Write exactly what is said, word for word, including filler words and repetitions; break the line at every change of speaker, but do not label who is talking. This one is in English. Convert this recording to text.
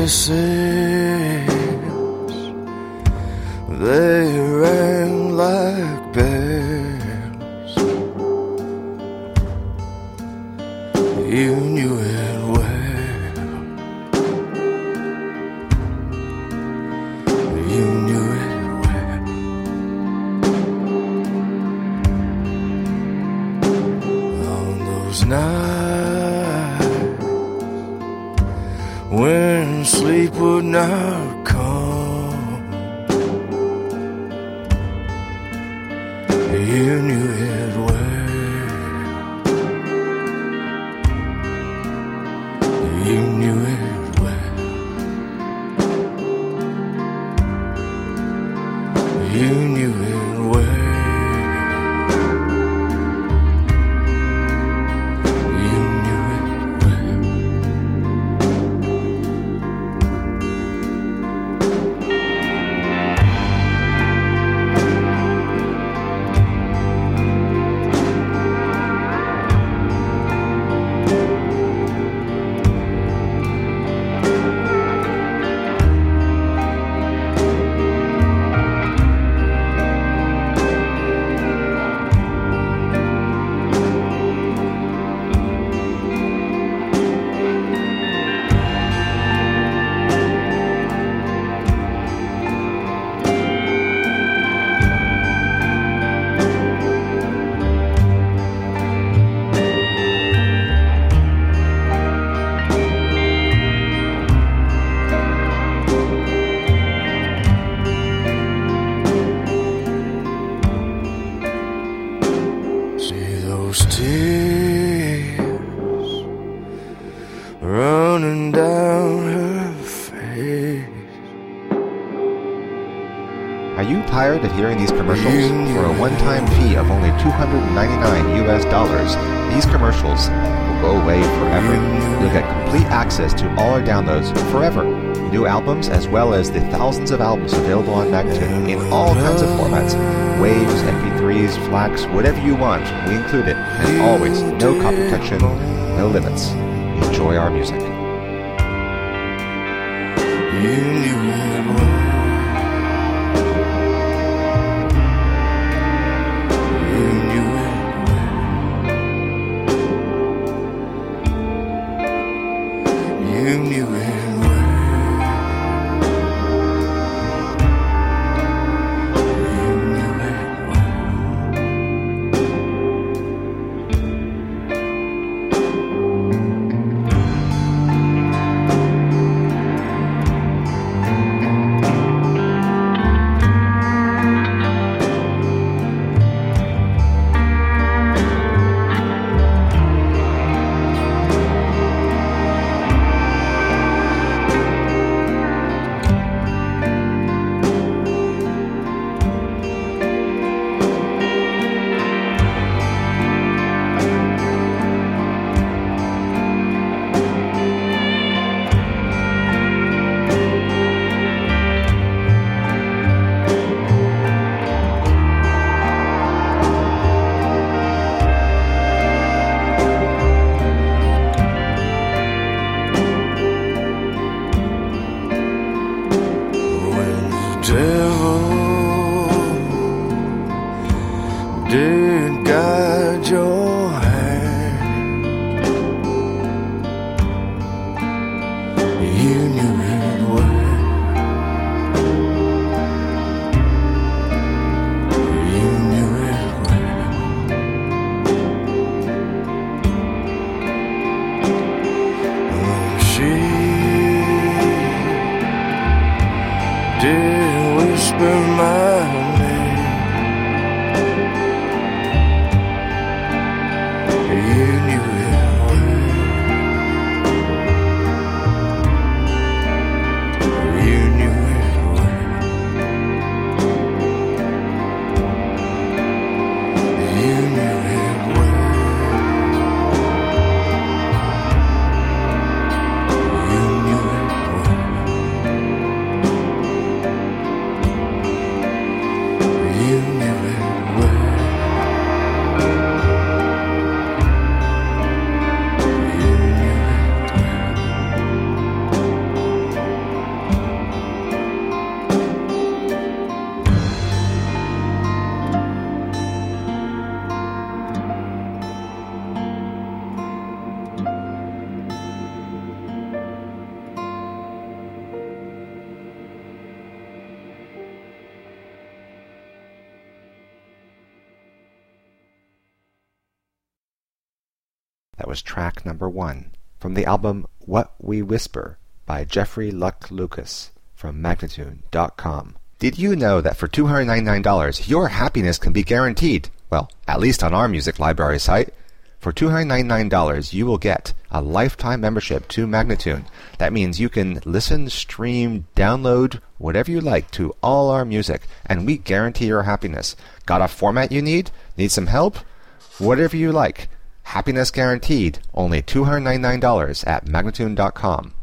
kisses, they rang like bells. You knew it well. You knew it well. On those nights when sleep would not come, you knew it well. You knew it well. You knew it well. Running down her face.
Are you tired of hearing these commercials? For a one-time fee of only two hundred ninety-nine U S dollars, these commercials will go away forever. You'll get complete access to all our downloads forever. New albums as well as the thousands of albums available on Magnatune in all kinds of formats. Waves, M P threes, FLACs, whatever you want, we include it. And always, no copy protection, no limits. Enjoy our music.
You knew it well. You knew it well. You knew it well. Did guide your hand. You knew it well. You knew it well. Oh, she did whisper my name. You knew it well. You knew it well. You knew it well. You knew it well.
That was track number one from the album What We Whisper by Jeffrey Luck Lucas from Magnatune dot com. Did you know that for two hundred ninety-nine dollars your happiness can be guaranteed? Well, at least on our music library site. For two hundred ninety-nine dollars you will get a lifetime membership to Magnatune. That means you can listen, stream, download, whatever you like to all our music, and we guarantee your happiness. Got a format you need? Need some help? Whatever you like. Happiness guaranteed. Only two hundred ninety-nine dollars at Magnatune dot com.